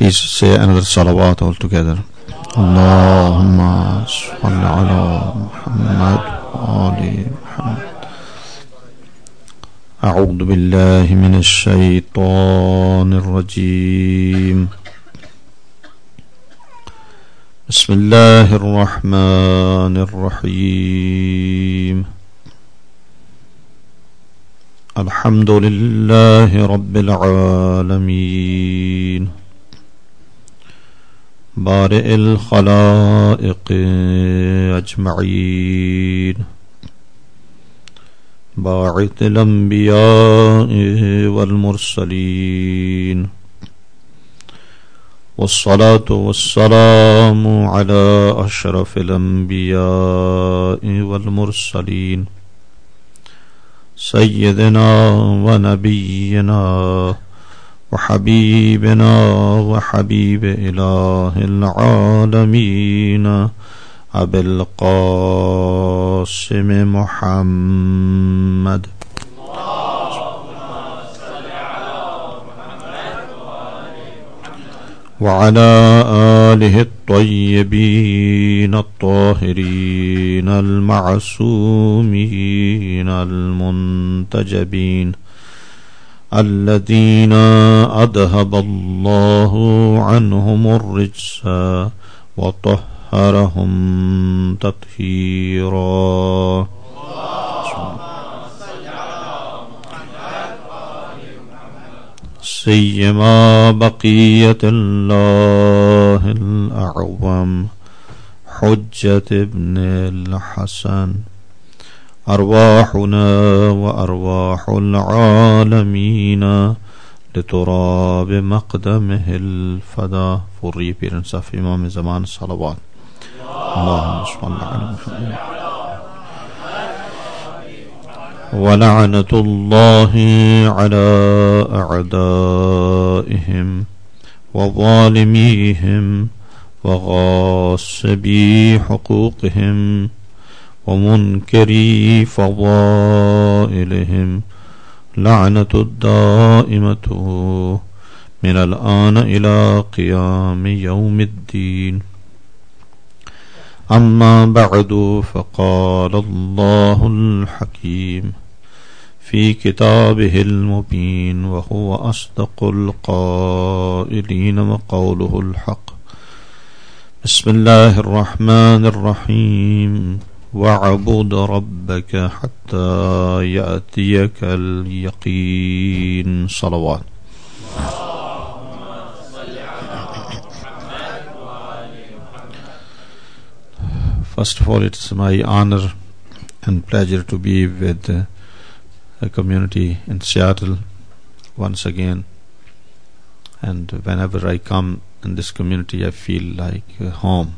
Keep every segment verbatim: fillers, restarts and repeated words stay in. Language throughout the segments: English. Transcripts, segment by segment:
Please say another salawat all together. Allahumma salli ala Muhammad wa ali Muhammad. A'udhu billahi minash shaitanir rajim. Bismillahir rahmanir rahim. Alhamdulillahi rabbil alamin. بارئ الخلائق أجمعين باعث الأنبياء والمرسلين والصلاة والسلام على أشرف الأنبياء والمرسلين سيدنا ونبينا وحبيبنا وحبيب إله العالمين أبي القاسم محمد وعلى آله الطيبين الطاهرين المعصومين المنتجبين الذين أذهب الله عنهم الرجس وطهرهم تطهيرا سيما بقية الله الأعظم حجة ابن الحسن أرواحنا وأرواح العالمين لتراب مقدمه الفدا. For reappearance of Imam Zaman Salawat. اللهم صل على محمد. ولعنة الله على أعدائهم وظالميهم وغاصبي حقوقهم ومنكري فضائلهم لعنة الدائمة من الآن إلى قيام يوم الدين. أما بعد فقال الله الحكيم في كتابه المبين وهو أصدق القائلين وقوله الحق. بسم الله الرحمن الرحيم وَاعْبُدْ رَبَّكَ حَتَّى يَأْتِيَكَ الْيَقِينُ. صلوات. First of all, it's my honor and pleasure to be with a community in Seattle once again, and whenever I come in this community I feel like home.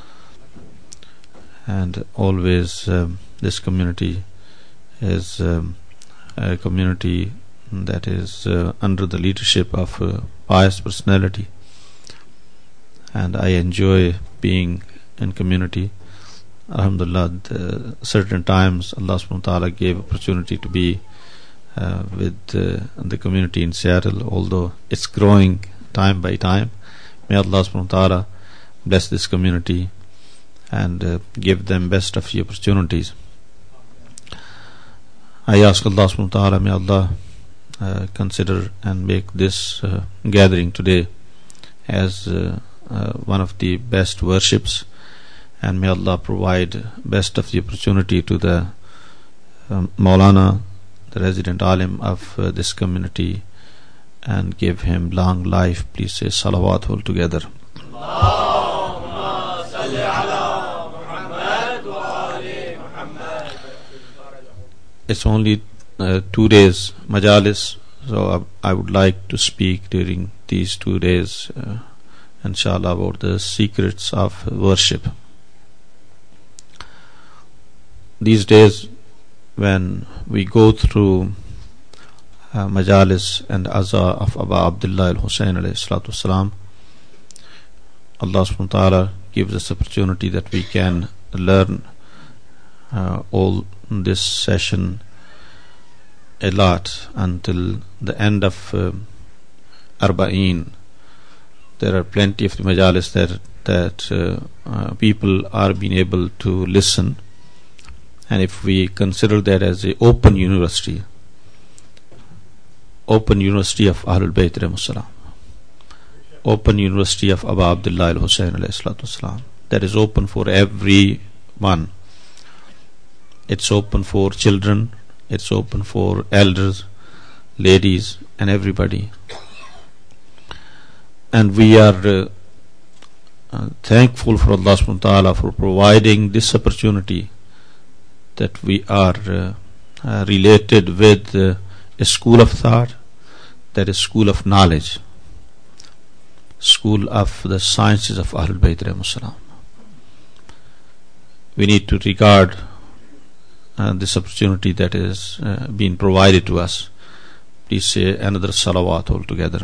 And always um, this community is um, a community that is uh, under the leadership of a pious personality, and I enjoy being in community. Alhamdulillah, the certain times Allah subhanahu wa ta'ala gave opportunity to be uh, with uh, the community in Seattle, although it's growing time by time. May Allah subhanahu wa ta'ala bless this community and uh, give them best of the opportunities. I ask Allah subhanahu wa ta'ala, may Allah uh, consider and make this uh, gathering today as uh, uh, one of the best worships, and may Allah provide best of the opportunity to the um, Maulana, the resident alim of uh, this community, and give him long life. Please say salawat all together. Allahumma salli ala Muhammad wa ali Muhammad. It's only uh, two days majalis, so I, I would like to speak during these two days uh, inshallah about the secrets of worship. These days when we go through uh, majalis and aza of Aba Abdullah al-Hussein alayhi salatu wasalam, Allah subhanahu wa ta'ala gives us opportunity that we can learn uh, all this session a lot until the end of uh, Arba'een, there are plenty of the majalis that, that uh, uh, people are being able to listen. And if we consider that as an open university, open university of Ahlul Bayt alayhimus salam, open university of Aba Abdullah al-Hussein alayhi salatu wasalam, that is open for everyone. It's open for children, it's open for elders, ladies, and everybody. And we are uh, uh, thankful for Allah subhanahu wa ta'ala for providing this opportunity, that we are uh, uh, related with uh, a school of thought, that is school of knowledge, school of the sciences of Ahlul Bayt alayhimus salam. We need to regard uh, this opportunity that is uh, being provided to us. Please say another salawat altogether.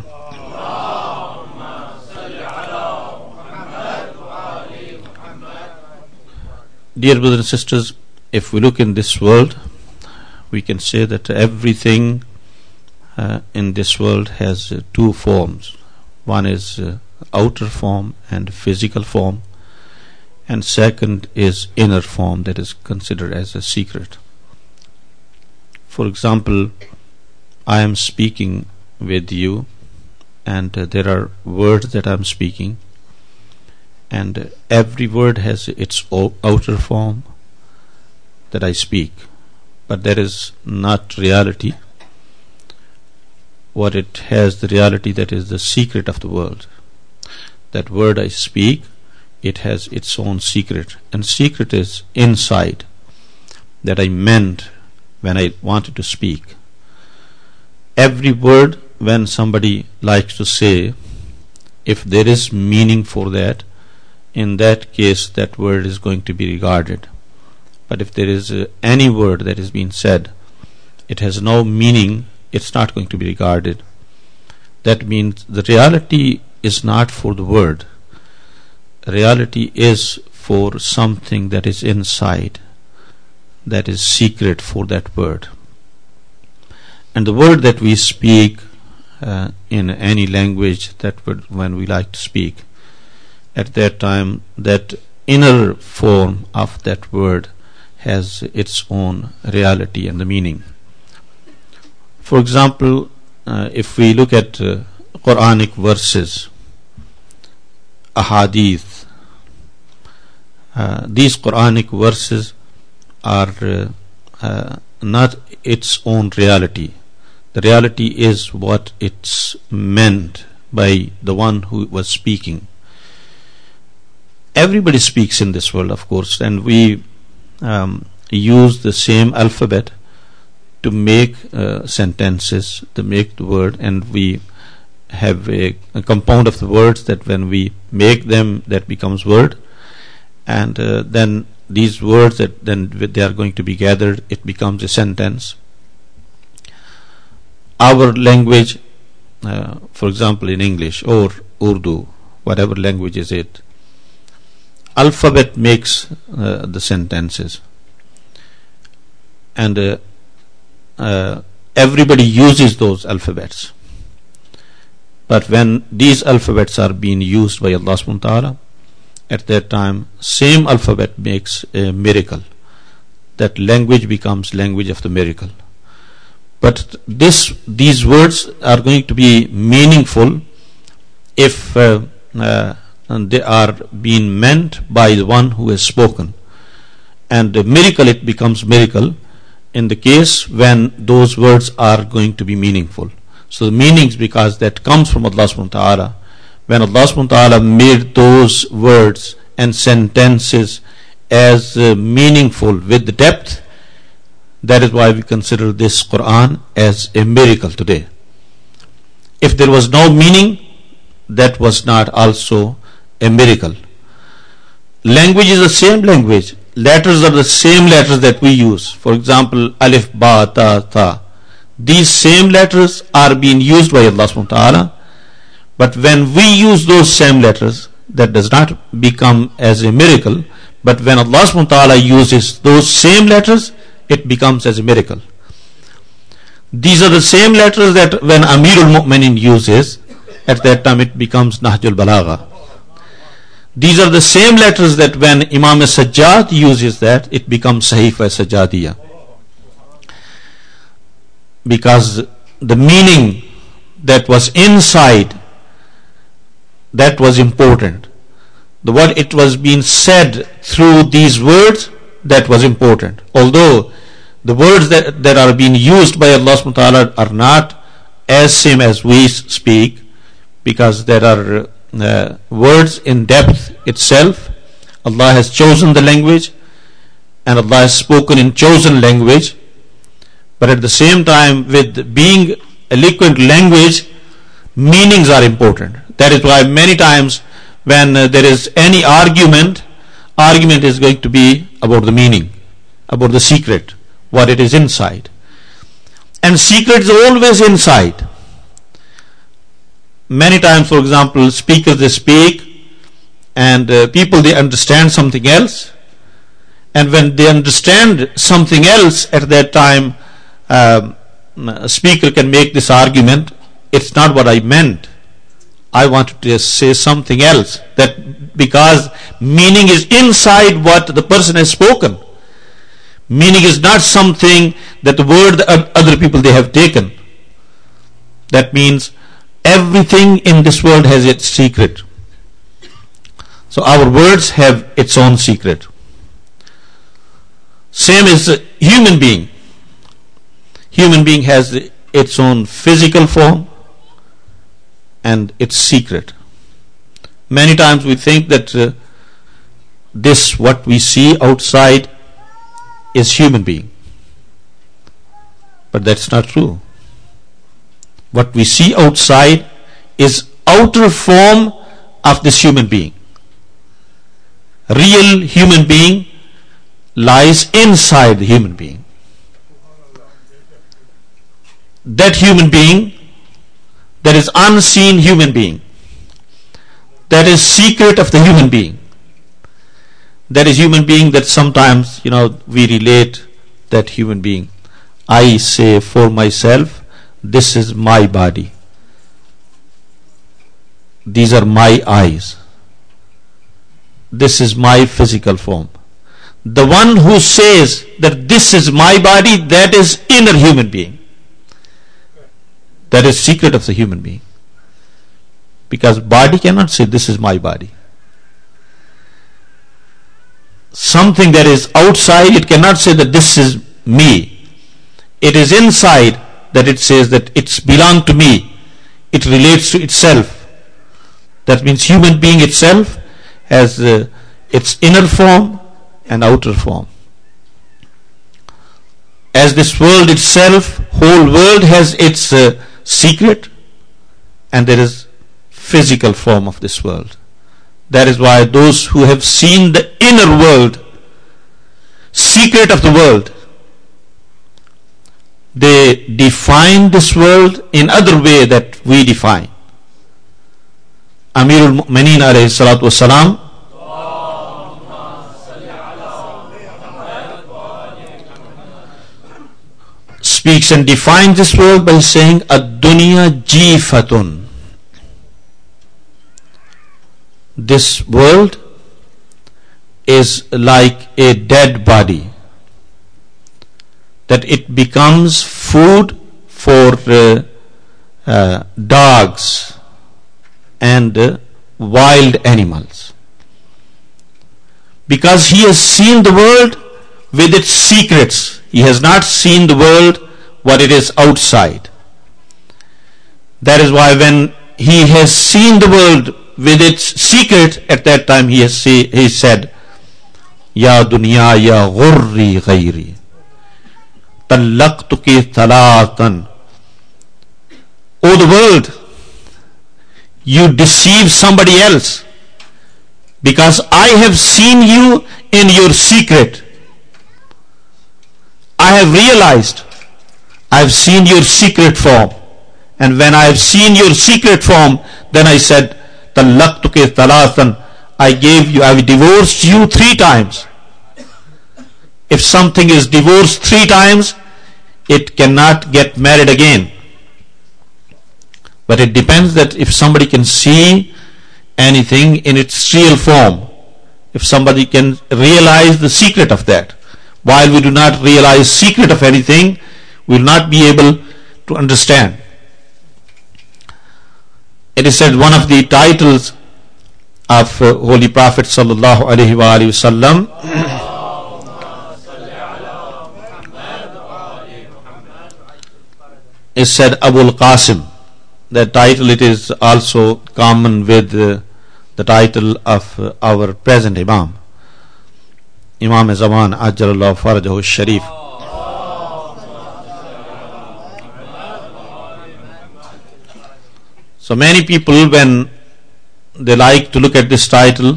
Dear brothers and sisters, if we look in this world, we can say that everything uh, in this world has uh, two forms. One is uh, outer form and physical form, and second is inner form, that is considered as a secret. For example, I am speaking with you, and uh, there are words that I am speaking, and uh, every word has its o- outer form that I speak, but that is not reality. What it has, the reality, that is the secret of the world. That word I speak, it has its own secret, and secret is inside, that I meant when I wanted to speak. Every word, when somebody likes to say, if there is meaning for that, in that case that word is going to be regarded. But if there is uh, any word that is being said, it has no meaning, it's not going to be regarded. That means the reality is not for the word. Reality is for something that is inside, that is secret for that word. And the word that we speak uh, in any language, that word when we like to speak, at that time that inner form of that word has its own reality and the meaning. For example, uh, if we look at uh, Quranic verses, ahadith, uh, these Quranic verses are uh, uh, not its own reality. The reality is what it's meant by the one who was speaking. Everybody speaks in this world, of course, and we um, use the same alphabet to make uh, sentences, to make the word, and we have a, a compound of the words that when we make them, that becomes word, and uh, then these words that then they are going to be gathered, it becomes a sentence. Our language, uh, for example in English or Urdu, whatever language is it, alphabet makes uh, the sentences, and uh, uh, everybody uses those alphabets. But when these alphabets are being used by Allah subhanahu wa ta'ala, at that time same alphabet makes a miracle. That language becomes language of the miracle. But this these words are going to be meaningful if uh, uh, and they are being meant by the one who has spoken. And the miracle, it becomes miracle in the case when those words are going to be meaningful. So the meanings, because that comes from Allah subhanahu wa ta'ala. When Allah subhanahu wa ta'ala made those words and sentences as uh, meaningful with the depth, that is why we consider this Quran as a miracle today. If there was no meaning, that was not also a miracle. Language is the same language. Letters are the same letters that we use. For example, alif, ba, ta, tha. These same letters are being used by Allah subhanahu wa ta'ala. But when we use those same letters, that does not become as a miracle. But when Allah subhanahu wa ta'ala uses those same letters, it becomes as a miracle. These are the same letters that when Amirul Mu'minin uses, at that time it becomes Nahjul Balagha. These are the same letters that when Imam Sajjad uses that, it becomes Sahifa Sajjadiyah. Because the meaning that was inside, that was important. The what it was being said through these words, that was important. Although the words that, that are being used by Allah subhanahu wa ta'ala are not as same as we speak, because there are uh, words in depth itself. Allah has chosen the language and Allah has spoken in chosen language, but at the same time, with being eloquent language, meanings are important. That is why many times when uh, there is any argument, argument is going to be about the meaning, about the secret, what it is inside. And secret is always inside. Many times, for example, speakers they speak and uh, people they understand something else, and when they understand something else at that time, uh, a speaker can make this argument, it's not what I meant, I wanted to say something else, that because meaning is inside what the person has spoken. Meaning is not something that the word that other people they have taken. That means everything in this world has its secret. So our words have its own secret. Same as a human being. Human being has its own physical form and its secret. Many times we think that uh, this what we see outside is human being, but that's not true. What we see outside is outer form of this human being. Real human being lies inside the human being. That human being, that is unseen human being, that is secret of the human being. That is human being that sometimes, you know, we relate that human being. I say for myself, this is my body. These are my eyes. This is my physical form. The one who says that this is my body, that is inner human being. That is secret of the human being. Because body cannot say this is my body. Something that is outside, it cannot say that this is me. It is inside that it says that it's belong to me. It relates to itself. That means human being itself has uh, its inner form and outer form. As this world itself, whole world has its uh, secret, and there is physical form of this world. That is why those who have seen the inner world, secret of the world, they define this world in other way that we define. Amirul Mu'mineen alayhi salatu wassalam speaks and defines this world by saying ad-dunya jifatun. This world is like a dead body, that it becomes food for uh, uh, dogs and uh, wild animals, because he has seen the world with its secrets. He has not seen the world what it is outside. That is why when he has seen the world with its secret, at that time he has say, he said, Ya dunya ya ghurri ghayri talaqtuki thalatan. O the world, you deceive somebody else, because I have seen you in your secret. I have realized, I have seen your secret form, and when I have seen your secret form, then I said, Talaqtuki thalathan, I gave you, I have divorced you three times. If something is divorced three times, it cannot get married again. But it depends that if somebody can see anything in its real form, if somebody can realize the secret of that. While we do not realize secret of anything, we will not be able to understand. It is said one of the titles of uh, Holy Prophet sallallahu alaihi wasallam is said Abul Qasim. That title, it is also common with uh, the title of uh, our present Imam, Imam Zaman Ajjalallahu Farajahu Sharif. So many people, when they like to look at this title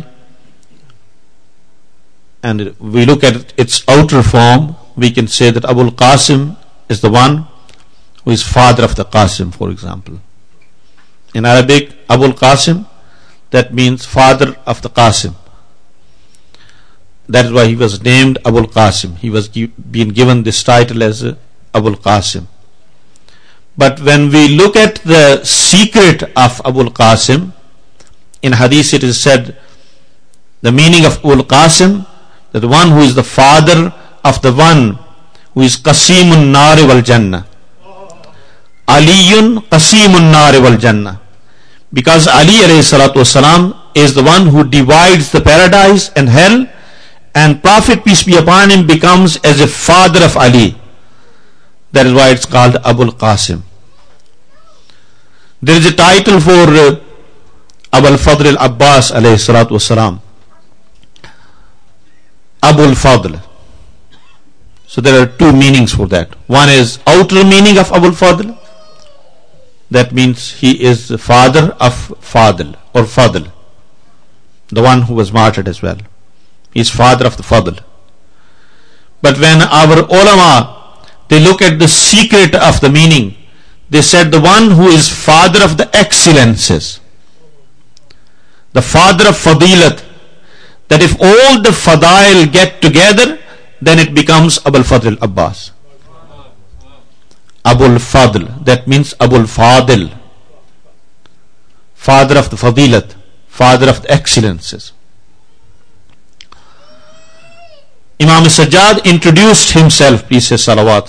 and we look at its outer form, we can say that Abul Qasim is the one who is father of the Qasim, for example. In Arabic, Abul Qasim, that means father of the Qasim. That is why he was named Abul Qasim. He was being given this title as Abul Qasim. But when we look at the secret of Abul Qasim, in Hadith it is said, the meaning of Abul Qasim, that the one who is the father of the one who is Qasimun Nari wal Jannah. Aliyun Qasimun Nari wal Jannah. Because Ali alayhi salatu wasalam is the one who divides the paradise and hell, and Prophet peace be upon him becomes as a father of Ali. That is why it's called Abul Qasim. There is a title for uh, Abul Fadl al-Abbas alayhi salatu wasalam, Abul Fadl. So there are two meanings for that. One is outer meaning of Abul Fadl. That means he is the father of Fadl or Fadl, the one who was martyred as well. He is father of the Fadl. But when our ulama, they look at the secret of the meaning, they said the one who is father of the excellences, the father of Fadilat, that if all the Fadail get together, then it becomes Abul Fadl Abbas. Abul Fadl, that means Abul Fadil, father of the Fadilat, father of the excellences. Imam Sajjad introduced himself, peace and salawat.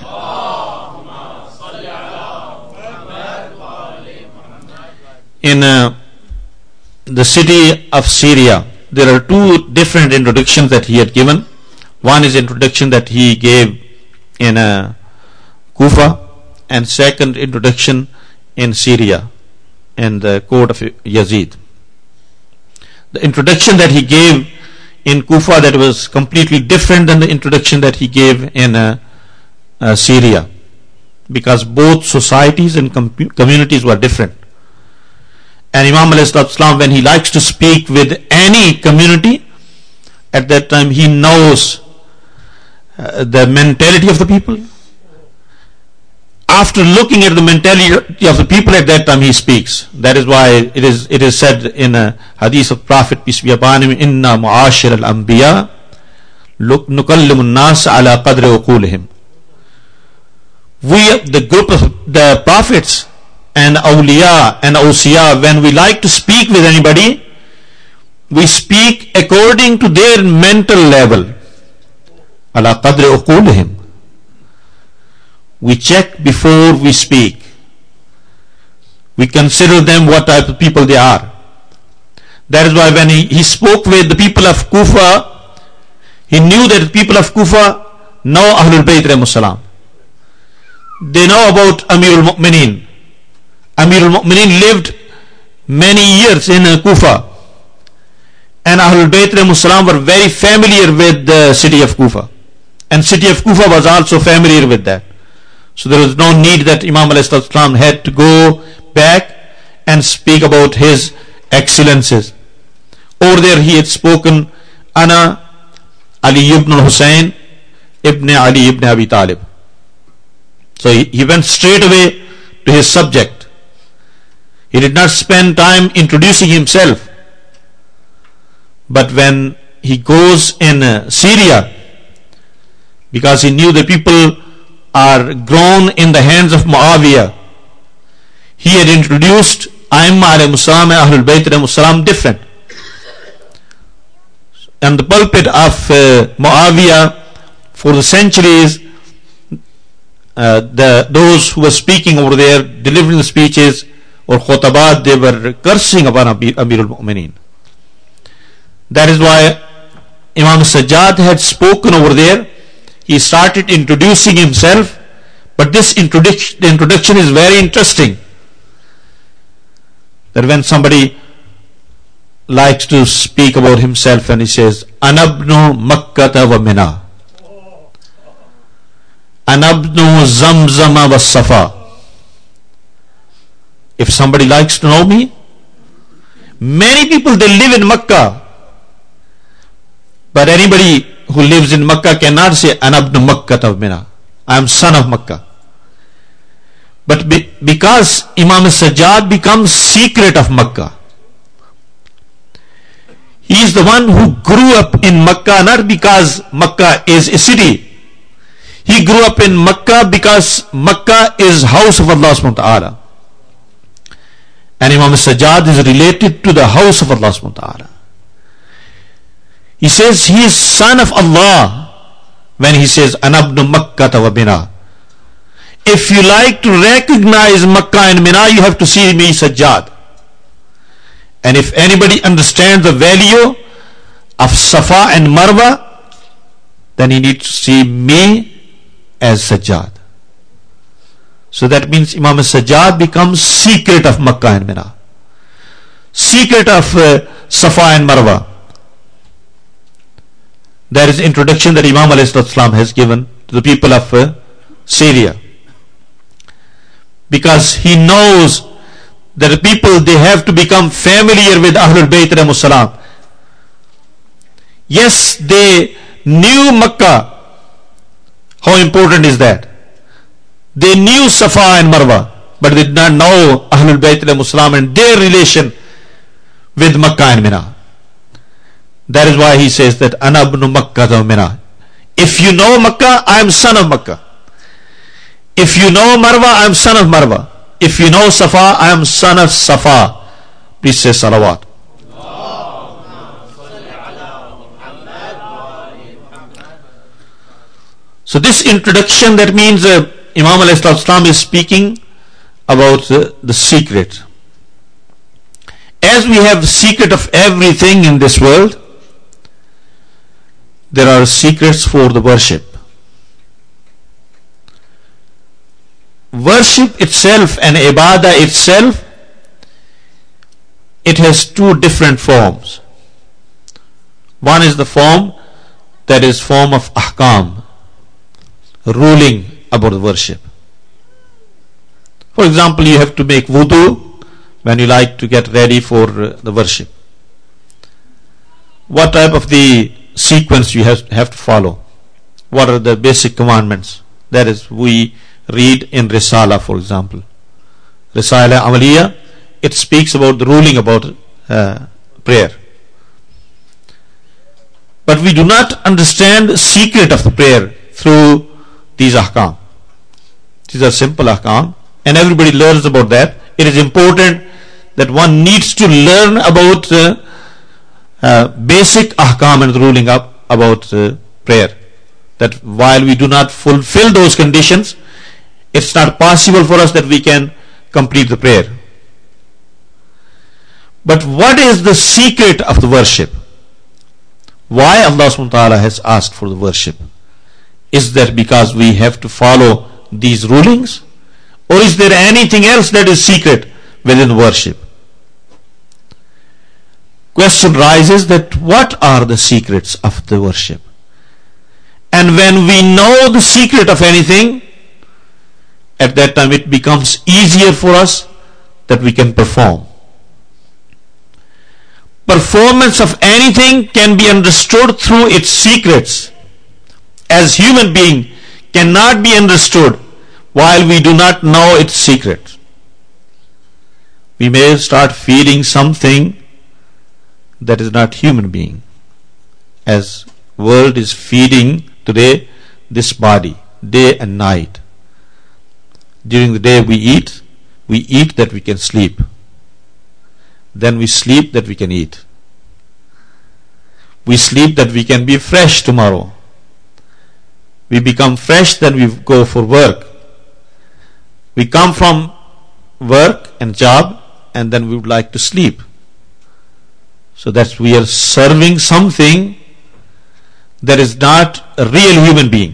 In uh, the city of Syria, there are two different introductions that he had given. One is introduction that he gave in uh, Kufa, and second introduction in Syria, in the court of Yazid. The introduction that he gave in Kufa, that was completely different than the introduction that he gave in uh, uh, Syria, because both societies and com- communities were different. And Imam alayhi salatu wasalam, when he likes to speak with any community, at that time he knows uh, the mentality of the people. After looking at the mentality of the people, at that time he speaks. That is why it is it is said in a hadith of Prophet peace be upon him, inna mu'ashir al-anbiya nukallimu an-nas ala qadri uqulihim. We, the group of the prophets and awliya and awsiya, when we like to speak with anybody, we speak according to their mental level. Ala qadri uqulihim. We check before we speak. We consider them what type of people they are. That is why when he, he spoke with the people of Kufa, he knew that the people of Kufa know Ahlul Bayt alayhimus salam. They know about Amirul Mu'mineen. Amirul Mu'mineen lived many years in uh, Kufa, and Ahlul Bayt alayhimus salam were very familiar with the city of Kufa, and city of Kufa was also familiar with that. So there was no need that Imam alayhi salatu had to go back and speak about his excellences. Over there he had spoken, Ana Ali ibn Hussein ibn Ali ibn Abi Talib. So he, he went straight away to his subject. He did not spend time introducing himself. But when he goes in uh, Syria, because he knew the people are grown in the hands of Muawiyah, he had introduced Aimma alayhi salam and Ahlul Bayt alayhi salam different. And the pulpit of uh, Muawiyah for the centuries, uh, the those who were speaking over there, delivering the speeches or khutabat, they were cursing upon Amirul Mu'mineen. That is why Imam Sajjad had spoken over there. He started introducing himself, but this introduction, the introduction is very interesting. That when somebody likes to speak about himself and he says, Anabnu Makkata wa Mina, Anabnu Zamzama wa Safa. If somebody likes to know me, many people, they live in Makkah, but anybody who lives in Makkah cannot say Anabnu Makkata wa Mina, I am son of Makkah. But be, because Imam Sajjad becomes secret of Makkah, he is the one who grew up in Makkah, not because Makkah is a city. He grew up in Makkah because Makkah is house of Allah subhanahu wa ta'ala. And Imam Sajjad is related to the house of Allah subhanahu wa ta'ala. He says he is son of Allah when he says Anabnu Makkata wa Mina. If you like to recognize Makkah and Mina, you have to see me Sajjad. And if anybody understands the value of Safa and Marwa, then he needs to see me as Sajjad. So that means Imam Sajjad becomes secret of Makkah and Mina, secret of uh, Safa and Marwa. There is introduction that Imam alayhi salam has given to the people of uh, Syria, because he knows that the people, they have to become familiar with Ahlul Bayt alayhi salam. Yes, they knew Makkah. How important is that? They knew Safa and Marwa, but they did not know Ahlul Bayt alayhi salam and their relation with Makkah and Mina. That is why he says that Ana ibn Makkah wa Mina. If you know Makkah, I am son of Makkah. If you know Marwa, I am son of Marwa. If you know Safa, I am son of Safa. Please say salawat. So this introduction, that means uh, Imam alayhi salam is speaking about uh, the secret. As we have the secret of everything in this world, there are secrets for the worship. Worship itself and ibadah itself, it has two different forms. One is the form that is form of ahkam, ruling about the worship. For example, you have to make wudu when you like to get ready for uh, the worship. What type of the sequence you have, have to follow? What are the basic commandments? That is, we read in Risala, for example. Risala Amaliya, it speaks about the ruling about uh, prayer. But we do not understand the secret of the prayer through these ahkam. These are simple ahkam, and everybody learns about that. It is important that one needs to learn about uh, uh, basic ahkam and ruling up about uh, prayer. That while we do not fulfill those conditions, it's not possible for us that we can complete the prayer. But what is the secret of the worship? Why Allah subhanahu wa ta'ala has asked for the worship? Is that because we have to follow these rulings? Or is there anything else that is secret within worship? Question rises that what are the secrets of the worship? And when we know the secret of anything, at that time it becomes easier for us that we can perform. Performance of anything can be understood through its secrets. As human being cannot be understood while we do not know its secret. We may start feeling something that is not human being. As world is feeding today this body, day and night. During the day we eat, We eat that we can sleep. Then we sleep that we can eat. We sleep that we can be fresh tomorrow. We become fresh, then we go for work. We come from work and job, and then we would like to sleep. So that we are serving something that is not a real human being.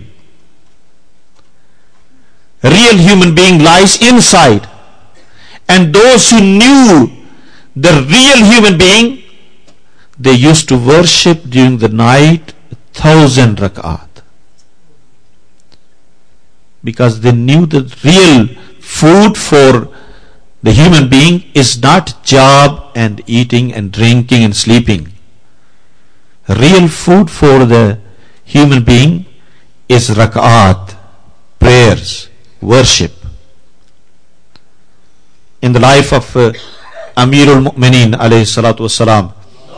A real human being lies inside. And those who knew the real human being, they used to worship during the night a thousand rak'at. Because they knew that real food for the human being is not job and eating and drinking and sleeping. Real food for the human being is rak'at, prayers, worship. In the life of uh, Amirul Mu'mineen alayhi salatu wassalam,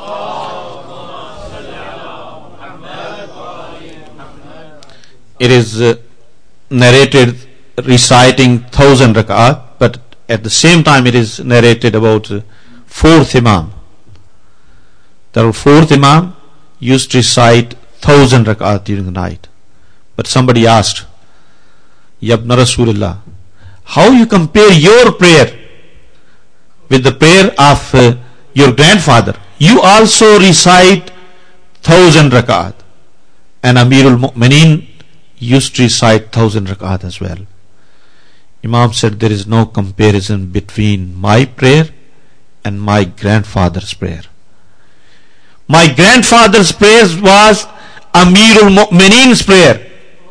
it is uh, narrated reciting thousand rak'at, but at the same time it is narrated about uh, fourth Imam. The fourth Imam used to recite thousand rak'at during the night. But somebody asked, Yabna Rasulullah, how you compare your prayer with the prayer of uh, your grandfather? You also recite thousand rak'at, and Amirul Mu'mineen used to recite thousand rak'at as well. Imam said, there is no comparison between my prayer and my grandfather's prayer. My grandfather's prayer was Amirul Mu'mineen's prayer.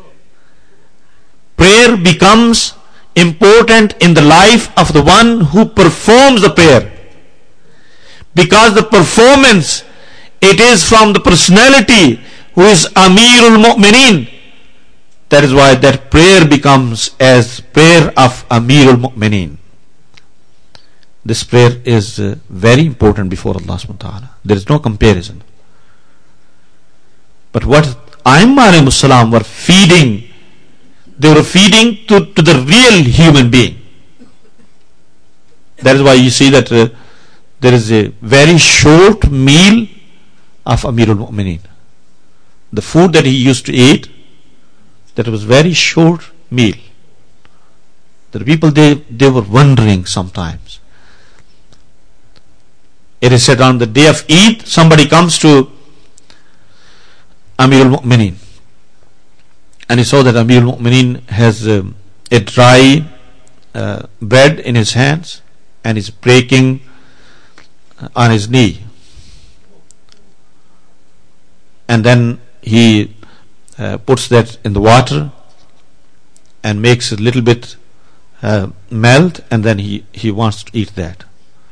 Prayer becomes important in the life of the one who performs the prayer, because the performance, it is from the personality who is Amirul Mu'mineen. That is why that prayer becomes as prayer of Amirul Mu'mineen. This prayer is uh, very important before Allah subhanahu wa ta'ala. There is no comparison. But what A'immah alayhimus salam were feeding, they were feeding to, to the real human being. That is why you see that uh, there is a very short meal of Amirul Mu'mineen. The food that he used to eat, that was very short meal. The people, they, they were wondering sometimes. It is said on the day of Eid, somebody comes to Amirul Mu'mineen, and he saw that Amirul Mu'mineen has um, a dry uh, bread in his hands, and is breaking on his knee. And then he uh, puts that in the water and makes a little bit uh, melt, and then he, he wants to eat that.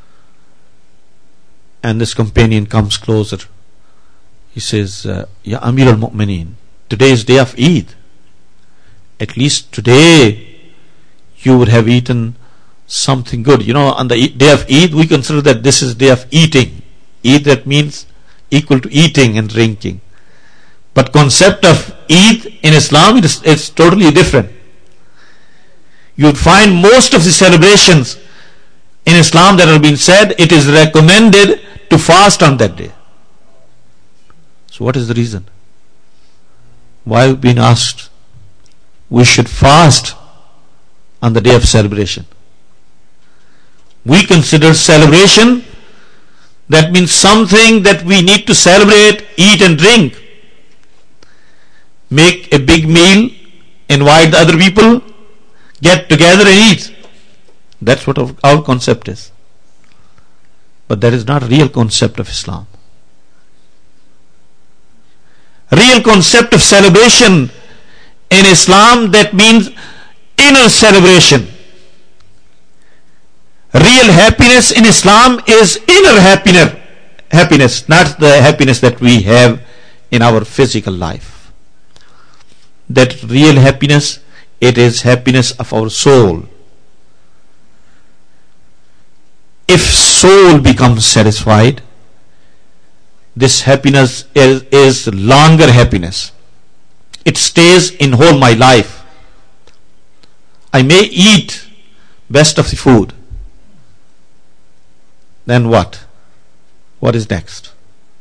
And this companion comes closer. He says, uh, Ya Amir al-Mu'mineen, today is day of Eid. At least today you would have eaten something good. You know, on the day of Eid, we consider that this is day of eating. Eid, that means equal to eating and drinking. But concept of Eid in Islam, it's, it's totally different. You would find most of the celebrations in Islam that have been said, it is recommended to fast on that day. So what is the reason? Why we've been asked we should fast on the day of celebration? We consider celebration, that means something that we need to celebrate, eat and drink. Make a big meal, invite the other people, get together and eat. That's what our concept is. But that is not a real concept of Islam. Real concept of celebration in Islam, that means inner celebration. Real happiness in Islam is inner happiness, happiness, not the happiness that we have in our physical life. That real happiness, it is happiness of our soul. If soul becomes satisfied, this happiness is, is longer happiness. It stays in whole my life. I may eat best of the food, then what? What is next?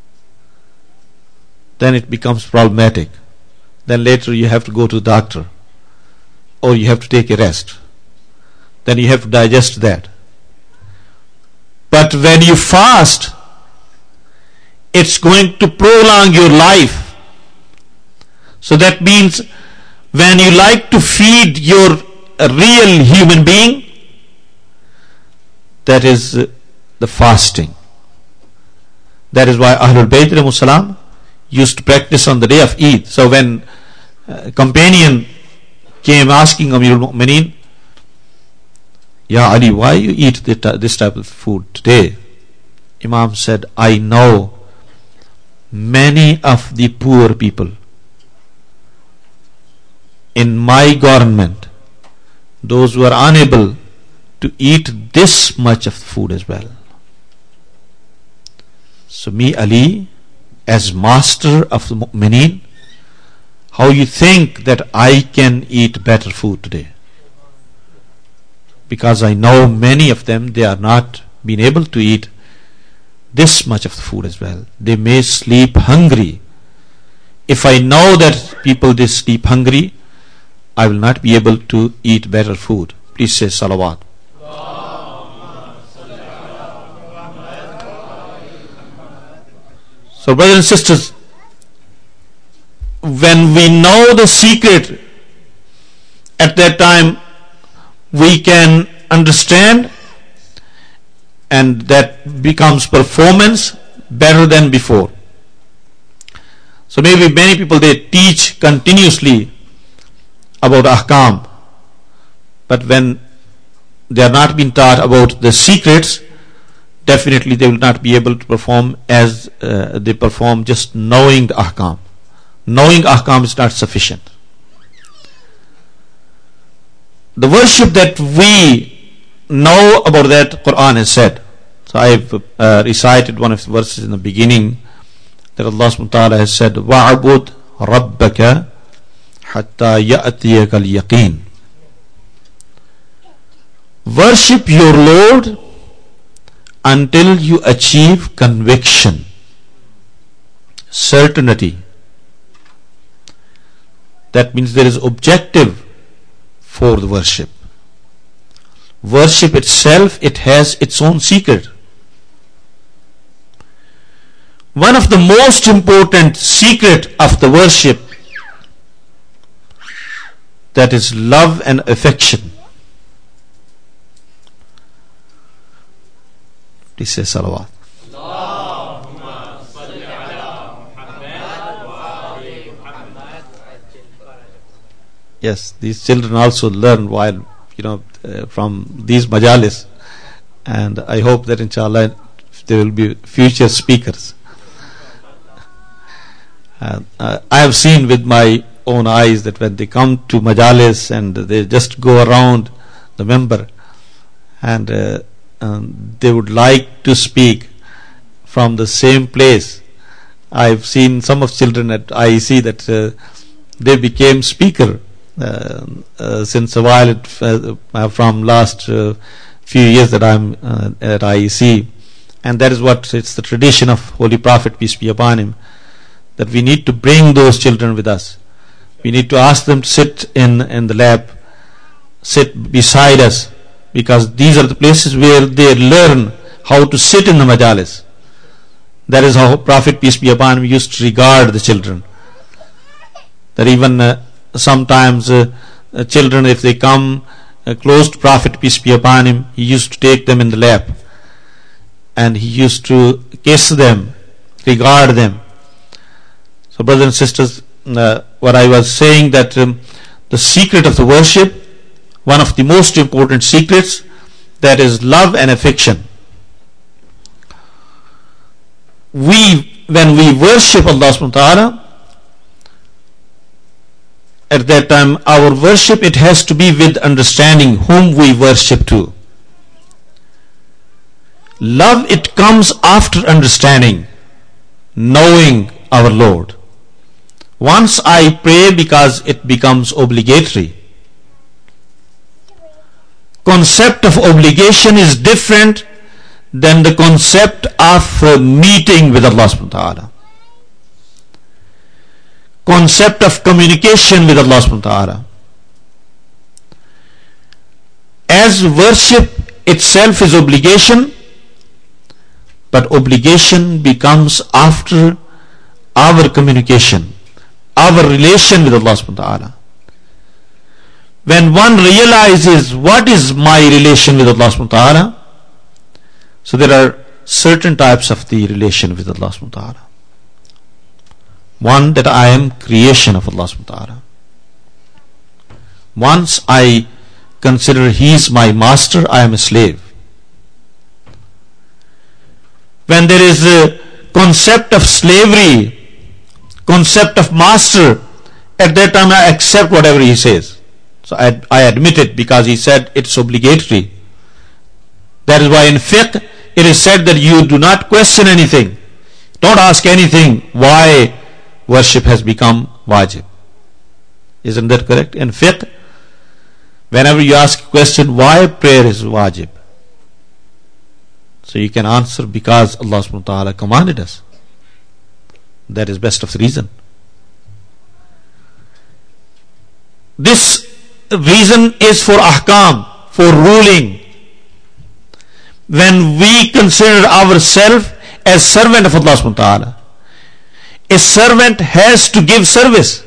Then it becomes problematic. Then later you have to go to the doctor, or you have to take a rest. Then you have to digest that. But when you fast, it's going to prolong your life. So that means when you like to feed your real human being, that is the fasting. That is why Ahlul Bayt alayhimus salam used to practice on the day of Eid. So when a companion came asking Amirul Mu'mineen, Ya Ali, why you eat this type of food today? Imam said, I know many of the poor people in my government, those who are unable to eat this much of food as well. So me, Ali, as master of the Mu'mineen, how you think that I can eat better food today? Because I know many of them, they are not being able to eat this much of the food as well. They may sleep hungry. If I know that people they sleep hungry, I will not be able to eat better food. Please say salawat. So brothers and sisters, when we know the secret, at that time we can understand, and that becomes performance better than before. So maybe many people they teach continuously about ahkam, but when they are not being taught about the secrets, definitely they will not be able to perform as uh, they perform just knowing the ahkam. Knowing ahkam is not sufficient. The worship that we know about that, Quran has said. So I have uh, recited one of the verses in the beginning that Allah subhanahu wa ta'ala has said, وَعْبُدْ رَبَّكَ حَتَّى يَأْتِيَكَ الْيَقِينَ. Worship your Lord until you achieve conviction, certainty. That means there is objective for the worship. Worship itself, it has its own secret. One of the most important secret of the worship, that is love and affection. Please say salawat. Yes, these children also learn while, you know, uh, from these majalis, and I hope that inshallah there will be future speakers. Uh, uh, I have seen with my own eyes that when they come to majalis and they just go around the member, and uh, um, they would like to speak from the same place. I've seen some of children at I E C that uh, they became speaker uh, uh, since a while, it, uh, from last uh, few years that I'm uh, at I E C, and that is what it's the tradition of Holy Prophet, peace be upon him, that we need to bring those children with us. We need to ask them to sit in in the lab, sit beside us, because these are the places where they learn how to sit in the majalis. That is how Prophet, peace be upon him, used to regard the children. That even uh, sometimes uh, uh, children, if they come uh, close to Prophet, peace be upon him, he used to take them in the lap, and he used to kiss them, regard them. So brothers and sisters, uh, what I was saying, that um, the secret of the worship, one of the most important secrets, that is love and affection. We, when we worship Allah subhanahu wa ta'ala, at that time our worship, it has to be with understanding whom we worship to. Love, it comes after understanding, knowing our Lord. Once I pray because it becomes obligatory. Concept of obligation is different than the concept of uh, meeting with Allah subhanahu wa ta'ala. Concept of communication with Allah subhanahu wa ta'ala. As worship itself is obligation, but obligation becomes after our communication, our relation with Allah subhanahu wa ta'ala. When one realizes what is my relation with Allah subhanahu wa ta'ala, so there are certain types of the relation with Allah subhanahu wa ta'ala. One, that I am creation of Allah subhanahu wa ta'ala. Once I consider He is my master, I am a slave. When there is a concept of slavery, concept of master, at that time I accept whatever He says. So I, I admit it because He said it's obligatory. That is why in fiqh it is said that you do not question anything. Don't ask anything why worship has become wajib. Isn't that correct? In fiqh, whenever you ask a question why prayer is wajib, so you can answer because Allah subhanahu wa ta'ala commanded us. That is best of the reason. This reason is for ahkam, for ruling. When we consider ourselves as servant of Allah subhanahu wa ta'ala, a servant has to give service.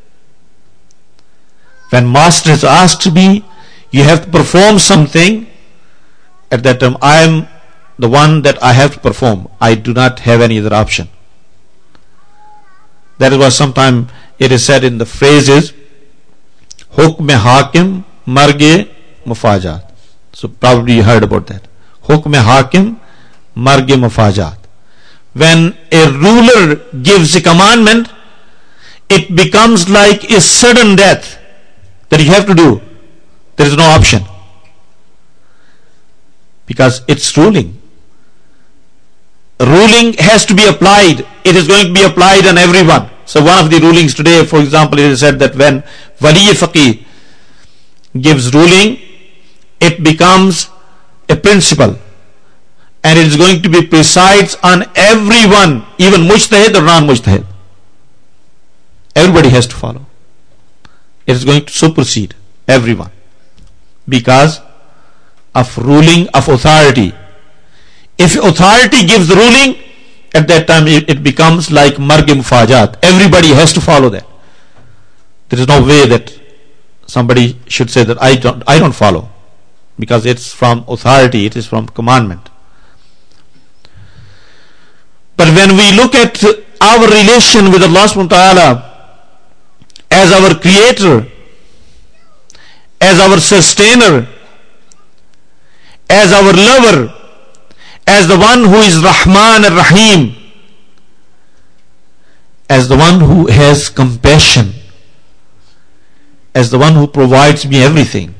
When master is asked to be, you have to perform something. At that time, I am the one that I have to perform. I do not have any other option. That is why sometimes it is said in the phrases, Hukm Hakim Marge Mufajat. So probably you heard about that. Hukm Hakim Marge Mufajat. When a ruler gives a commandment, it becomes like a sudden death that you have to do. There is no option. Because it's ruling. Ruling has to be applied. It is going to be applied on everyone. So one of the rulings today, for example, it is said that when Wali Faqih gives ruling, it becomes a principle. And it is going to be precise on everyone, even mujtahid or non-mujtahid. Everybody has to follow. It is going to supersede everyone because of ruling of authority. If authority gives ruling, at that time it, it becomes like marge mufajat. Everybody has to follow that. There is no way that somebody should say that I don't, I don't follow, because it's from authority, it is from commandment. But when we look at our relation with Allah subhanahu wa ta'ala as our creator, as our sustainer, as our lover, as the one who is Rahman and Rahim, as the one who has compassion, as the one who provides me everything.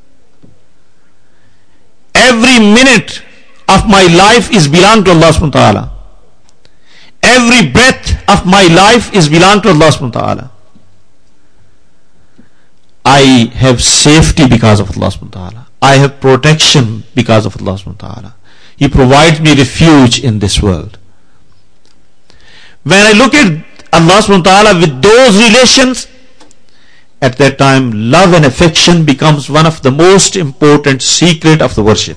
Every minute of my life is belong to Allah subhanahu wa ta'ala. Every breath of my life is belong to Allah subhanahu wa ta'ala. I have safety because of Allah subhanahu wa ta'ala. I have protection because of Allah subhanahu wa ta'ala. He provides me refuge in this world. When I look at Allah subhanahu wa ta'ala with those relations, at that time love and affection becomes one of the most important secret of the worship.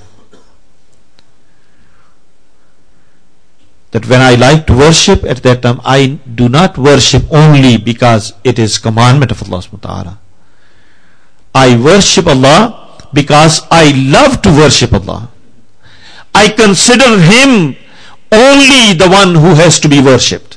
That when I like to worship, at that time I do not worship only because it is commandment of Allah subhanahu wa ta'ala. I worship Allah because I love to worship Allah. I consider Him only the one who has to be worshipped.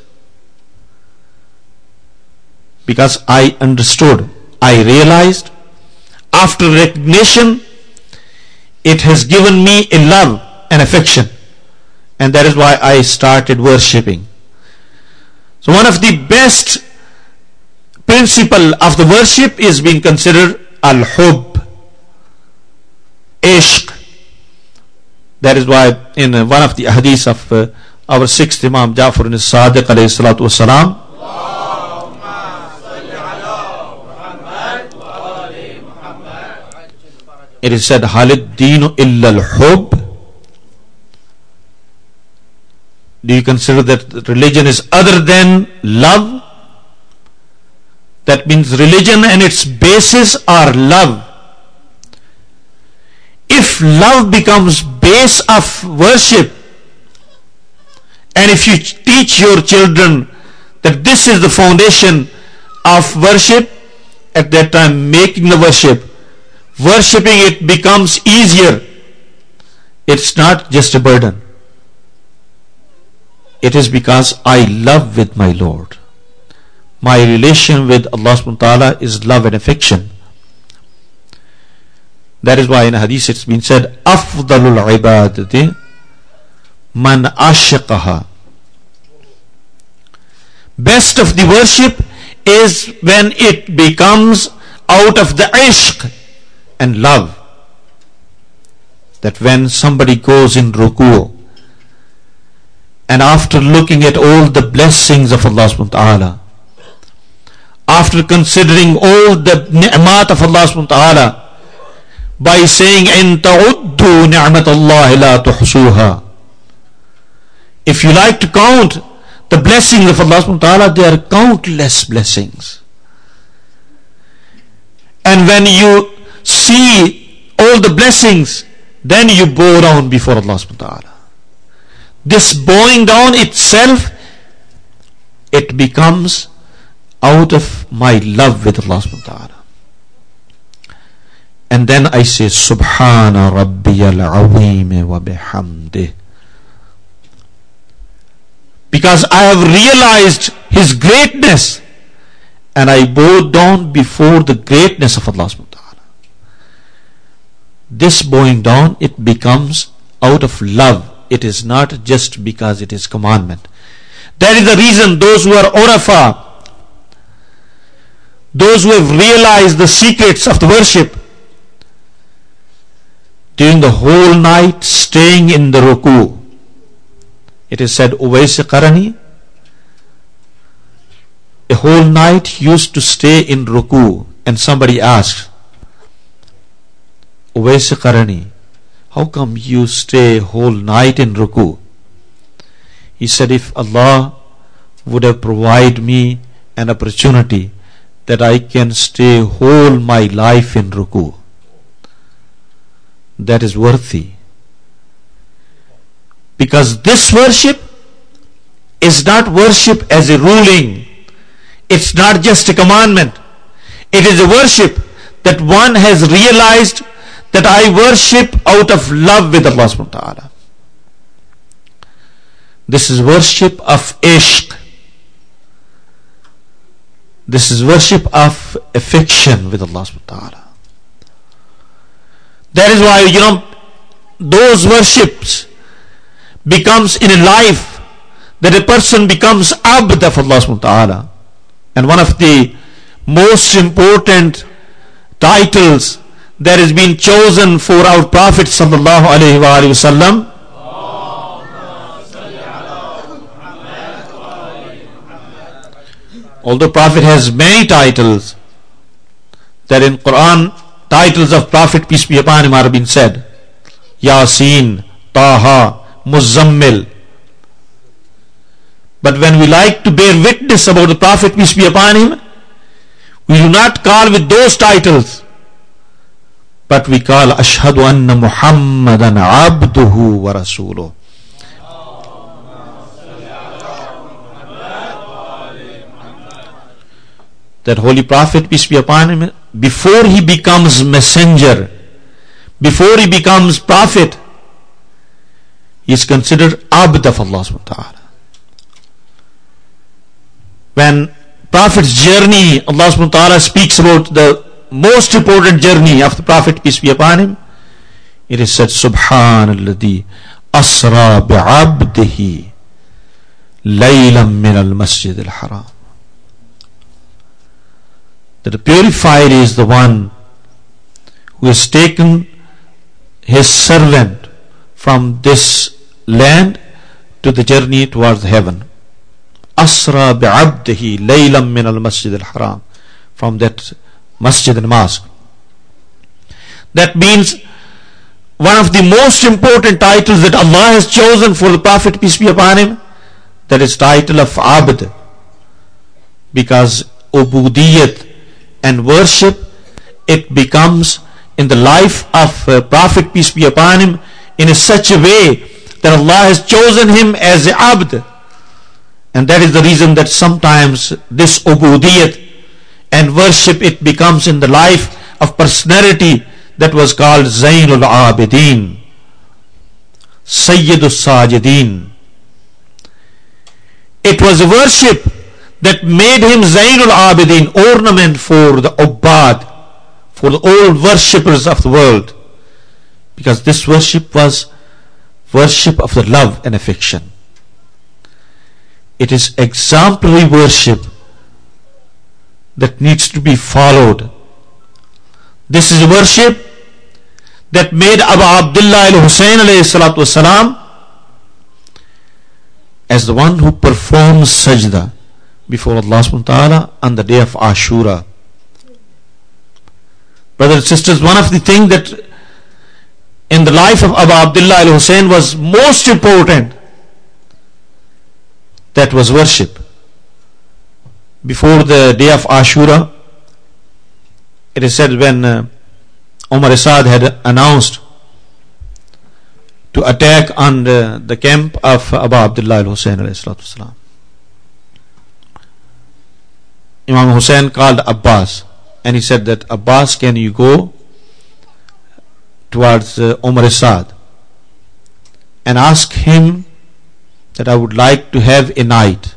Because I understood, I realized, after recognition, it has given me a love and affection. And that is why I started worshipping. So one of the best principle of the worship is being considered al-hub, ishq. That is why in uh, one of the hadiths of uh, our sixth Imam Ja'far as-Sadiq alayhi salatu wasalam, it is said, Halid deenu illa al-hub. Do you consider that religion is other than love? That means religion and its basis are love. If love becomes base of worship, and if you teach your children that this is the foundation of worship, at that time making the worship, worshipping it becomes easier. It's not just a burden. It is because I love with my Lord. My relation with Allah subhanahu wa ta'ala is love and affection. That is why in a hadith it's been said, Afdalul ibadati man ashaqaha. Best of the worship is when it becomes out of the ishq and love. That when somebody goes in ruku, and after looking at all the blessings of Allah subhanahu wa ta'ala, after considering all the ni'mat of Allah subhanahu wa ta'ala, by saying, In ta'uddu ni'matallahi la tuhsuha. If you like to count the blessings of Allah subhanahu wa ta'ala, there are countless blessings. And when you see all the blessings, then you bow down before Allah subhanahu wa ta'ala. This bowing down itself, it becomes out of my love with Allah subhanahu wa ta'ala. And then I say, Subhana Rabbiyal Azim wa bihamdih. Because I have realized His greatness, and I bow down before the greatness of Allah subhanahu wa ta'ala. This bowing down, it becomes out of love. It is not just because it is commandment. That is the reason those who are urafa, those who have realized the secrets of the worship, during the whole night staying in the ruku. It is said, Uwais Qarani, a whole night used to stay in ruku. And somebody asked, Uwais Qarani, how come you stay whole night in ruku? He said, if Allah would have provided me an opportunity that I can stay whole my life in ruku, that is worthy. Because this worship is not worship as a ruling. It's not just a commandment. It is a worship that one has realized that I worship out of love with Allah subhanahu wa ta'ala. This is worship of ishq. This is worship of affection with Allah subhanahu wa ta'ala. That is why, you know, those worships becomes in a life that a person becomes abd of Allah subhanahu wa ta'ala. And one of the most important titles that has been chosen for our Prophet sallallahu alaihi wasallam, although Prophet has many titles, that in Quran titles of Prophet, peace be upon him, are being said, Yasin, Taha, Muzammil. But when we like to bear witness about the Prophet, peace be upon him, we do not call with those titles, but we call Ashhadu anna Muhammadan abduhu wa rasuluh. That Holy Prophet, peace be upon him, before he becomes messenger, before he becomes prophet, he is considered abd of Allah subhanahu wa ta'ala. When Prophet's journey, Allah subhanahu wa ta'ala speaks about the most important journey of the Prophet, peace be upon him, it is said, Subhanalladhi asra bi'abdihi laylan min al-masjid al-haram. That the purified is the one who has taken his servant from this land to the journey towards heaven. Asra bi'abdihi laylan min al-masjid al-haram, from that masjid and mosque. That means one of the most important titles that Allah has chosen for the Prophet, peace be upon him, that is title of Abd, because ubudiyat and worship, it becomes in the life of uh, Prophet, peace be upon him, in a such a way that Allah has chosen him as a abd. And that is the reason that sometimes this ubudiyat and worship, it becomes in the life of personality that was called Zainul Abidin, Sayyidus Sajidin. It was a worship that made him Zainul Abidin, ornament for the Ubbad, for the old worshippers of the world, because this worship was worship of the love and affection. It is exemplary worship that needs to be followed. This is a worship that made Abu Abdullah al-Husayn alayhi salatu wasalam as the one who performs sajda before Allah subhanahu wa ta'ala on the day of Ashura. Brothers and sisters, one of the things that in the life of Abu Abdullah al-Husayn was most important, that was worship. Before the day of Ashura, it is said when uh, Umar Asad had announced to attack on the, the camp of Abu Abdullah al-Husayn alayhi salatu wasalam, Imam Hussain called Abbas and he said that, Abbas, can you go towards uh, Umar Asad and ask him that I would like to have a night.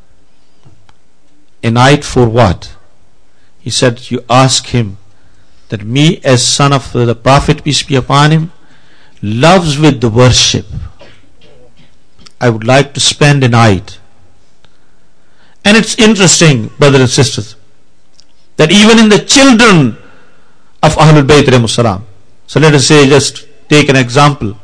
A night for what? He said, you ask him that me as son of the Prophet, peace be upon him, loves with the worship. I would like to spend a night. And it's interesting, brothers and sisters, that even in the children of Ahlul Bayt alayhimus salam, so let us say, just take an example,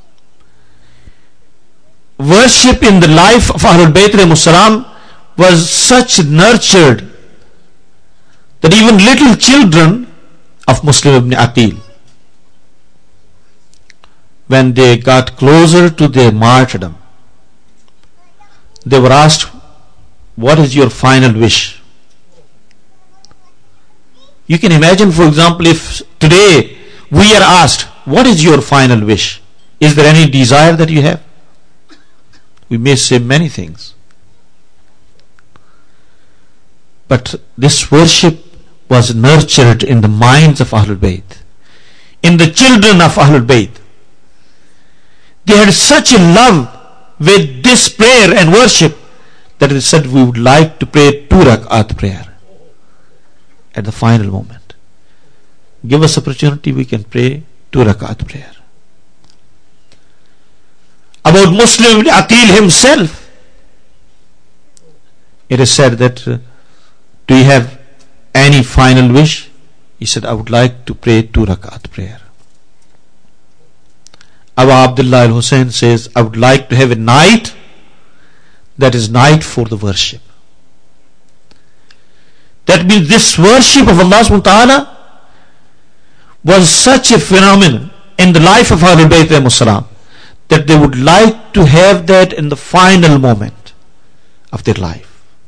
worship in the life of Ahlul Bayt alayhimus salam was such nurtured that even little children of Muslim ibn Aqil, when they got closer to their martyrdom, they were asked, what is your final wish? You can imagine, for example, if today we are asked, what is your final wish? Is there any desire that you have? We may say many things. But this worship was nurtured in the minds of Ahlul Bayt, in the children of Ahlul Bayt. They had such a love with this prayer and worship that they said, we would like to pray two rak'at prayer at the final moment. Give us opportunity, we can pray two rak'at prayer. About Muslim ibn Aqil himself, it is said that, uh, do you have any final wish? He said, I would like to pray two rak'at prayer. Abu Abdullah al-Husayn says, I would like to have a night that is night for the worship. That means this worship of Allah subhanahu wa ta'ala was such a phenomenon in the life of Ahlul Bayt alayhimus salam that they would like to have that in the final moment of their life.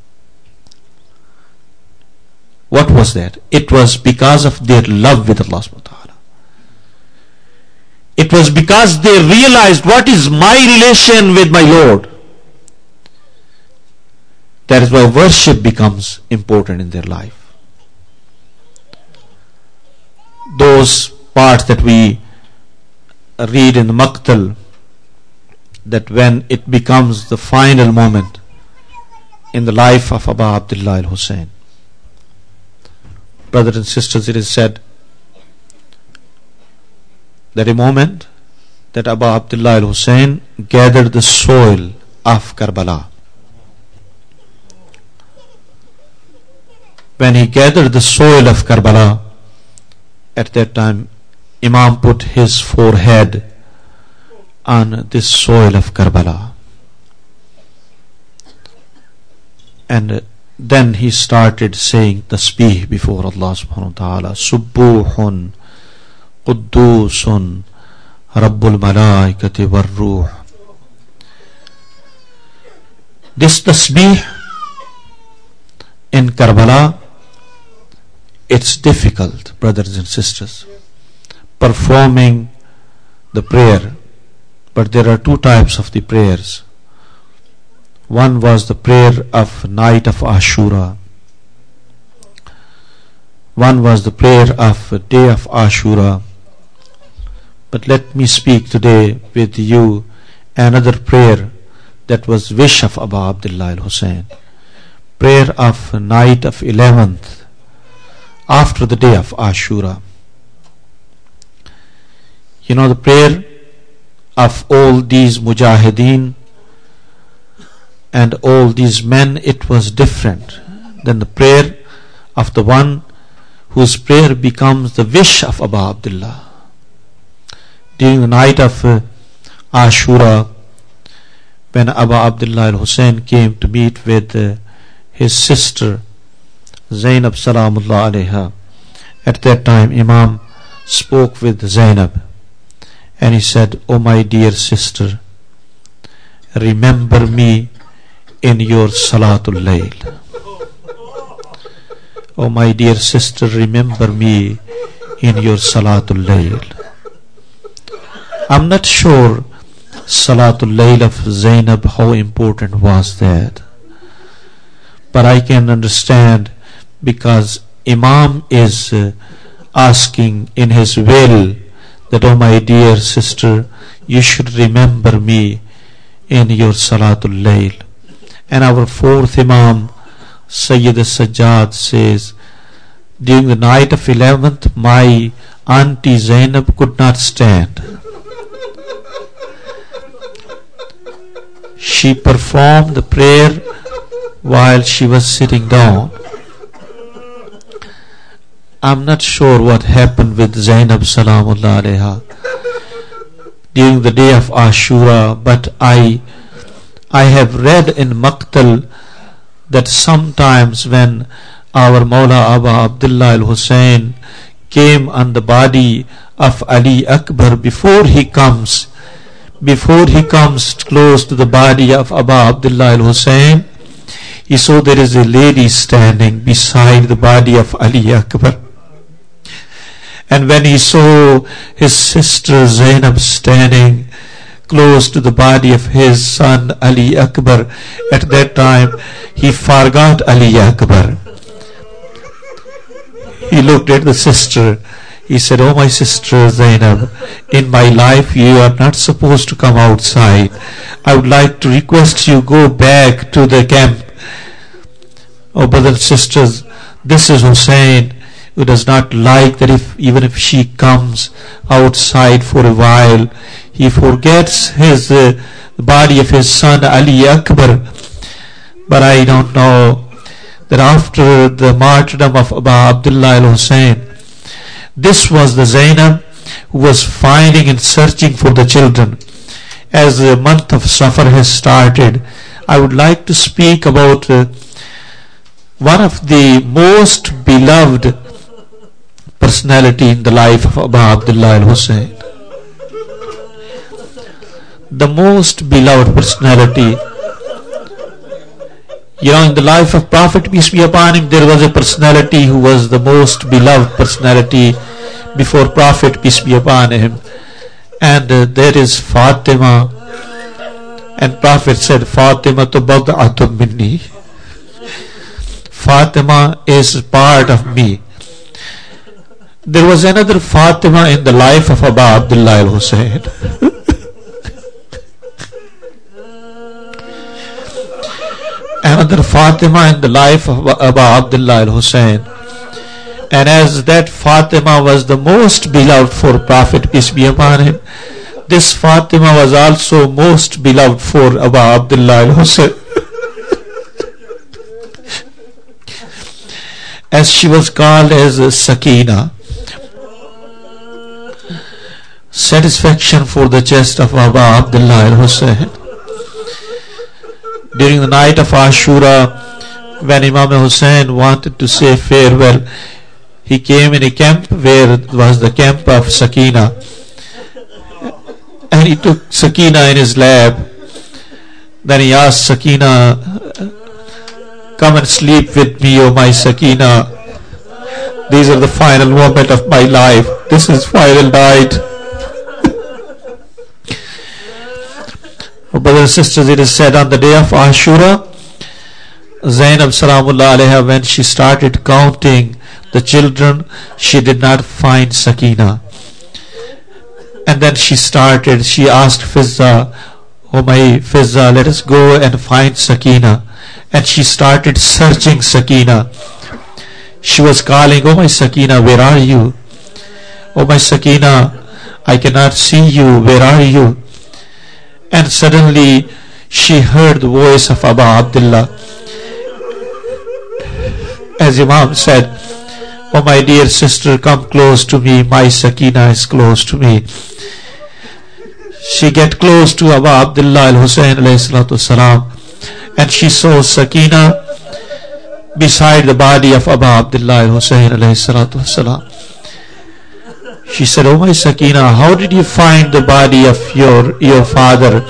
What was that? It was because of their love with Allah subhanahu wa ta'ala. It was because they realized, what is my relation with my Lord? That is why worship becomes important in their life. Those parts that we read in the Maqtal, that when it becomes the final moment in the life of Abu Abdullah al-Husayn. Brothers and sisters, it is said that a moment that Abu Abdullah al-Husayn gathered the soil of Karbala. When he gathered the soil of Karbala, at that time Imam put his forehead on this soil of Karbala, and then he started saying tasbih before Allah subhanahu wa ta'ala, Subbuhun Quddusun Rabbul Malaikati war Ruh. This tasbih in Karbala, it's difficult, brothers and sisters, performing the prayer. But there are two types of the prayers. One was the prayer of night of Ashura. One was the prayer of day of Ashura. But let me speak today with you another prayer that was wish of Aba Abdullah al-Hussein. Prayer of night of eleventh after the day of Ashura. You know, the prayer of all these mujahideen and all these men, it was different than the prayer of the one whose prayer becomes the wish of Aba Abdullah. During the night of uh, Ashura, when Aba Abdullah al-Hussein came to meet with uh, his sister Zainab Salamullah alayha, at that time Imam spoke with Zainab and he said, "Oh my dear sister, remember me in your Salatul Layl. Oh my dear sister, remember me in your Salatul Layl." I'm not sure Salatul Layl of Zainab, how important was that, but I can understand, because Imam is uh, asking in his will that, "Oh my dear sister, you should remember me in your Salatul Layl." And our fourth Imam, Sayyid al-Sajjad, says, during the night of eleventh, my auntie Zainab could not stand. She performed the prayer while she was sitting down. I'm not sure what happened with Zainab Salamullah alayha during the day of Ashura, but I I have read in Maqtal that sometimes when our Mawla Aba Abdullah al-Hussein came on the body of Ali Akbar, before he comes before he comes close to the body of Aba Abdullah al-Hussein, he saw there is a lady standing beside the body of Ali Akbar. And when he saw his sister Zainab standing close to the body of his son Ali Akbar, at that time he forgot Ali Akbar. He looked at the sister. He said, "Oh my sister Zainab, in my life you are not supposed to come outside. I would like to request you go back to the camp." Oh brothers and sisters, this is Hussein, who does not like that if even if she comes outside for a while, he forgets his uh, the body of his son Ali Akbar. But I don't know that after the martyrdom of Aba Abdullah al-Hussein, this was the Zainab who was finding and searching for the children. As the month of Safar has started, I would like to speak about uh, one of the most beloved personality in the life of Aba Abdullah al-Hussein. The most beloved personality. You know, in the life of Prophet, peace be upon him, there was a personality who was the most beloved personality before Prophet, peace be upon him. And uh, there is Fatima. And Prophet said, "Fatima to bad'atun minni." Fatima is part of me. There was another Fatima in the life of Aba Abdullah al-Hussein. Another Fatima in the life of Aba Abdullah al-Hussein. And as that Fatima was the most beloved for Prophet, peace be upon him, this Fatima was also most beloved for Aba Abdullah al-Hussein. As she was called as Sakina, satisfaction for the chest of Aba Abdullah al-Hussein. During the night of Ashura, when Imam Hussein wanted to say farewell, he came in a camp where was the camp of Sakina, and he took Sakina in his lap. Then he asked Sakina, come and sleep with me, O my Sakina. These are the final moment of my life. This is final night. Oh, brothers and sisters, it is said on the day of Ashura, Zainab Salamullah Alaiha, when she started counting the children, she did not find Sakina. And then she started, she asked Fizza, oh my Fizza, let us go and find Sakina. And she started searching Sakina. She was calling, oh my Sakina, where are you? Oh my Sakina, I cannot see you, where are you? And suddenly she heard the voice of Aba Abdullah. As Imam said, oh my dear sister, come close to me, my Sakina is close to me. She get close to Aba Abdullah al-Hussein alayhi salatu salam, and she saw Sakina beside the body of Aba Abdullah al-Hussein alayhi salatu salam. She said, oh my Sakina, how did you find the body of your, your father?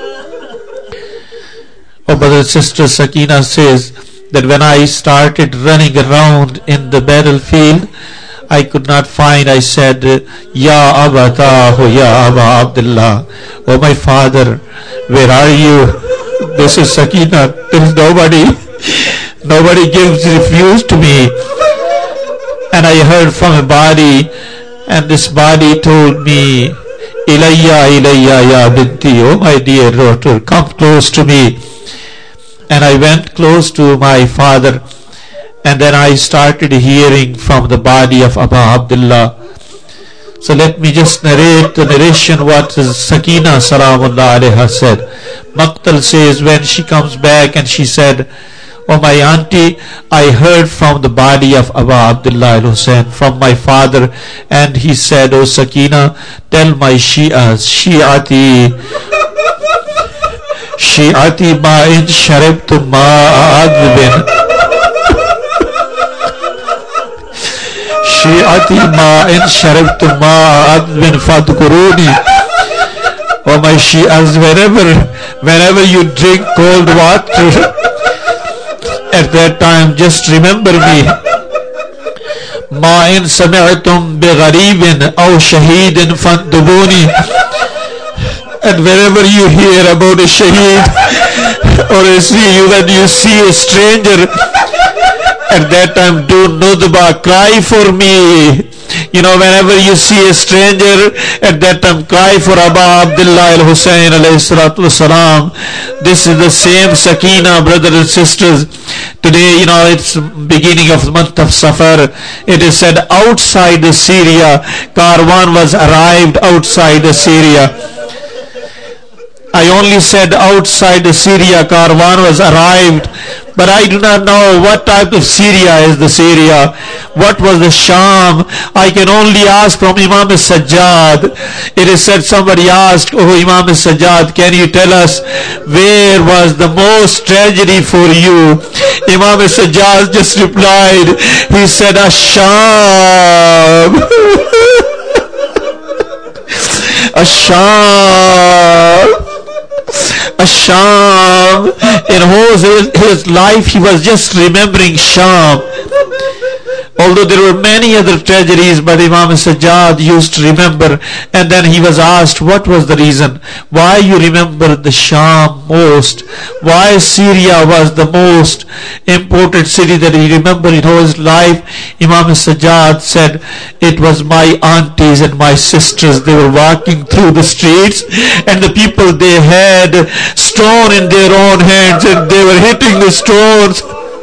Oh brother and sister, Sakina says that when I started running around in the battlefield, I could not find. I said, Ya Abatahu, Ya Aba Abdullah, oh my father, where are you? This is Sakina. There is nobody. Nobody gives refuse to me. And I heard from a body, and this body told me, Ilayya, Ilayya, Ya Binti, oh my dear daughter, come close to me. And I went close to my father, and then I started hearing from the body of Aba Abdullah. So let me just narrate the narration what Sakina Salamullah Alaiha said. Maqtal says, when she comes back and she said, oh my auntie, I heard from the body of Aba Abdullah al-Hussein, from my father, and he said, oh Sakina, tell my Shi'as, Shi'ati, Shi'ati ma'in sharibtu ma'adbin, Shi'ati ma'in sharibtu ma'adbin fadkuruni. Oh my Shi'as, whenever, whenever you drink cold water, at that time just remember me. Ma in sami'tum bi gharibin aw shahidin fandubuni. And whenever you hear about a shaheed or a see you when you see a stranger, at that time do nudba, cry for me. You know, whenever you see a stranger, at that time cry for Aba Abdullah al-Hussein alayhi salatu wasalam. This is the same Sakina, brothers and sisters. Today, you know, it's beginning of the month of Safar. It is said outside the Syria, Karwan was arrived outside the Syria. I only said outside the Syria, Karwan was arrived. But I do not know what type of Syria is the Syria. What was the Sham? I can only ask from Imam al-Sajjad. It is said somebody asked, oh Imam al-Sajjad, can you tell us where was the most tragedy for you? Imam al-Sajjad just replied, he said, Ash-Sham. Ash-Sham. Sham. In his, his life he was just remembering Sham. Although there were many other tragedies, but Imam Sajjad used to remember. And then he was asked, what was the reason? Why you remember the Sham most? Why Syria was the most important city that he remembered in all his life? Imam Sajjad said, it was my aunties and my sisters. They were walking through the streets, and the people, they had stone in their own hands, and they were hitting the stones.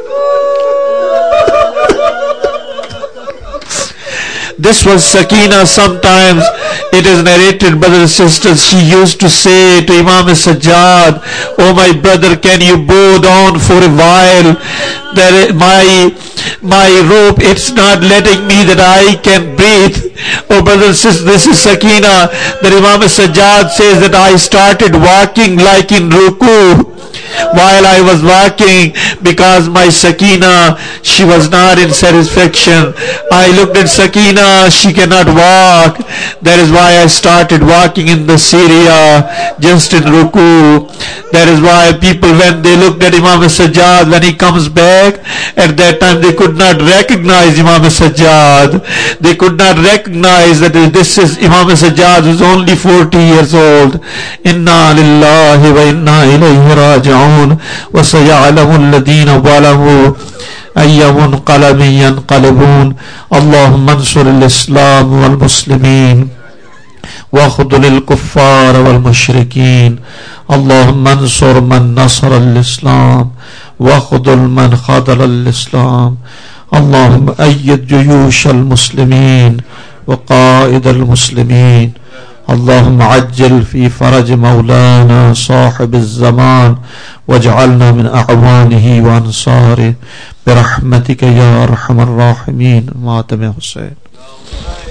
This was Sakina. Sometimes it is narrated, brothers and sisters, she used to say to Imam Sajjad, oh my brother, can you bow down for a while? That my my rope, it's not letting me that I can breathe. Oh brothers and sisters, this is Sakina. That Imam Sajjad says that I started walking like in ruku. While I was walking, because my Sakina, she was not in satisfaction. I looked at Sakina, she cannot walk. That is why I started walking in the Syria, just in Ruku. That is why people, when they looked at Imam Sajjad, when he comes back, at that time they could not recognize Imam Sajjad. They could not recognize that this is Imam Sajjad, who is only forty years old. Inna lillahi wa inna ilayhi raji'un. Wa sayalamu alladhina zalamu ayya munqalabin yanqalibun. Allahumma ansur al-Islam wal-Muslimin واخذل الكفار والمشركين. اللهم انصر من نصر الإسلام واخذل من خذل الإسلام. اللهم أيد جيوش المسلمين وقائد المسلمين. اللهم عجل في فرج مولانا صاحب الزمان واجعلنا من أعوانه وأنصاره برحمتك يا أرحم الراحمين. ماتم حسين.